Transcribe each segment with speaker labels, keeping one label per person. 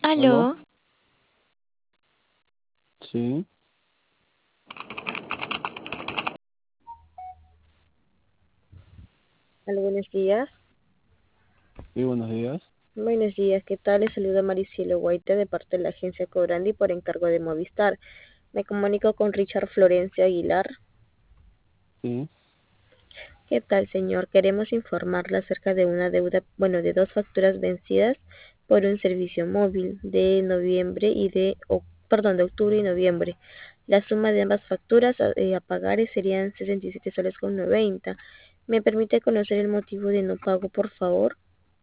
Speaker 1: ¿Aló?
Speaker 2: ¿Aló?
Speaker 1: Sí,
Speaker 3: Hola, buenos días.
Speaker 1: sí, buenos días.
Speaker 3: Buenos días, ¿qué tal? Les saluda Maricielo Guaita de parte de la agencia Cobrandi por encargo de Movistar. Me comunico con Richard Florencio Aguilar.
Speaker 1: Sí,
Speaker 3: ¿Qué tal, señor? Queremos informarle acerca de una deuda, bueno, de dos facturas vencidas por un servicio móvil de noviembre y perdón, de octubre y noviembre. La suma de ambas facturas a pagar serían 67 soles con 90. ¿Me permite conocer el motivo de no pago, por favor?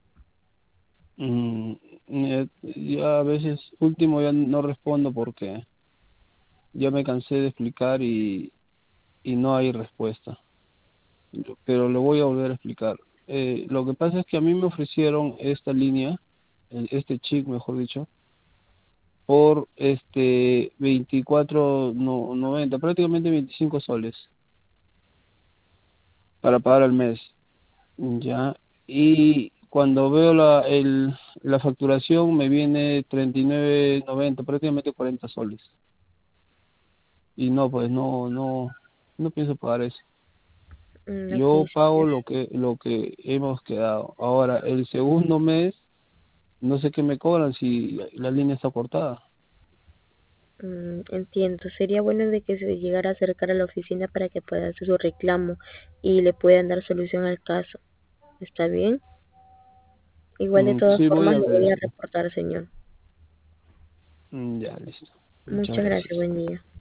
Speaker 1: mm, ya a veces último ya no respondo porque ya me cansé de explicar y no hay respuesta. Pero lo voy a volver a explicar. Lo que pasa es que a mí me ofrecieron esta línea, este chip, mejor dicho, por 24,90, prácticamente 25 soles para pagar al mes. Ya, y cuando veo la facturación me viene 39,90, prácticamente 40 soles. Y no, pues no pienso pagar eso.
Speaker 3: Ok,
Speaker 1: Yo pago
Speaker 3: señor.
Speaker 1: lo que hemos quedado. Ahora, el segundo mes, no sé qué me cobran si la línea está cortada.
Speaker 3: Entiendo. Sería bueno de que se llegara a acercar a la oficina para que pueda hacer su reclamo y le puedan dar solución al caso. ¿Está bien? Igual de todas
Speaker 1: Sí, voy
Speaker 3: formas
Speaker 1: a
Speaker 3: lo
Speaker 1: ver
Speaker 3: voy a
Speaker 1: eso.
Speaker 3: reportar, señor.
Speaker 1: Ya, listo. Muchas
Speaker 3: Muchas gracias.
Speaker 1: gracias.
Speaker 3: Buen día.